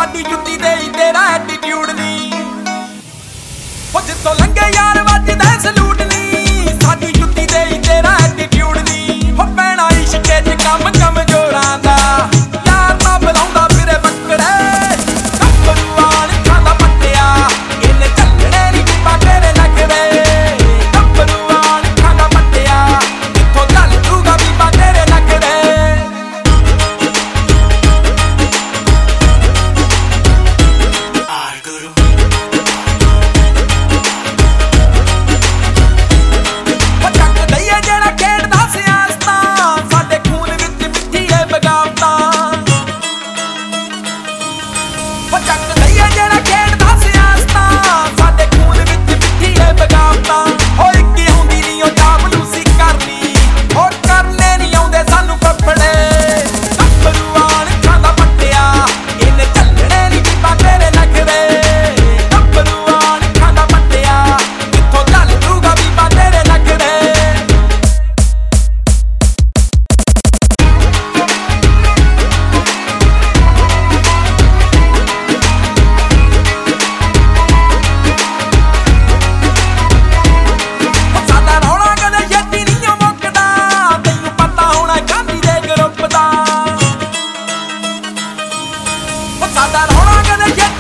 ਸਾਡੀ ਜੁੱਤੀ ਤੇ ਹੀ ਤੇਰਾ ਐਟੀਟਿਊਡ ਨਹੀਂ। ਉਹ ਜਿੱਥੋਂ ਲੰਘੇ ਯਾਰ ਵੱਜਦਾ ਸਲੂਟ ਨਹੀਂ, ਸਾਡੀ ਜੁੱਤੀ ਤੇ ਹੀ ਤੇਰਾ ਐਟੀਟਿਊਡ ਨਹੀਂ। ਹੋ ਪੈਣਾ ਇਸ਼ਕੇ ਚ ਕੰਮ ਕਮਜ਼ੋਰਾਂ ਦਾ, ਯਾਰ ਨਾ ਬੁਲਾਉਂਦਾ ਫਿਰੇ ਬੱਕਰੇ। ਗੱਭਰੂਆਂ ਨੀ ਖਾਂਦਾ ਪੱਟਿਆ, ਇਹਨੇ ਚੱਲਣੇ ਨੀ ਬੀਬਾ ਤੇਰੇ ਨਖਰੇ। ਗੱਭਰੂਆਂ ਨੀ ਖਾਂਦਾ ਪੱਟਿਆ, ਕਿੱਥੋਂ ਚੱਲ ਜੂਗਾ ਬੀਬਾ ਤੇਰੇ ਨਖਰੇ। ਸਾਡਾ ਰੌਲਾ ਕਦੇ